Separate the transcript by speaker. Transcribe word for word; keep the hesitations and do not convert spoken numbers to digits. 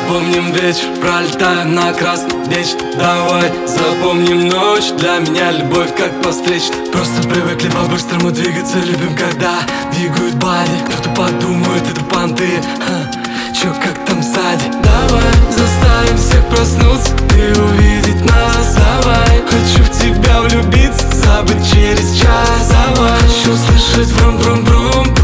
Speaker 1: Помним вечер, пролетая на красный вечер. Давай запомним ночь, для меня любовь как по встречной. Просто привыкли по-быстрому двигаться, любим, когда двигают бади. Кто-то подумает, это понты, ха, чё, как там сзади? Давай заставим всех проснуться и увидеть нас. Давай, хочу в тебя влюбиться, забыть через час. Давай, хочу слышать врум-врум-врум.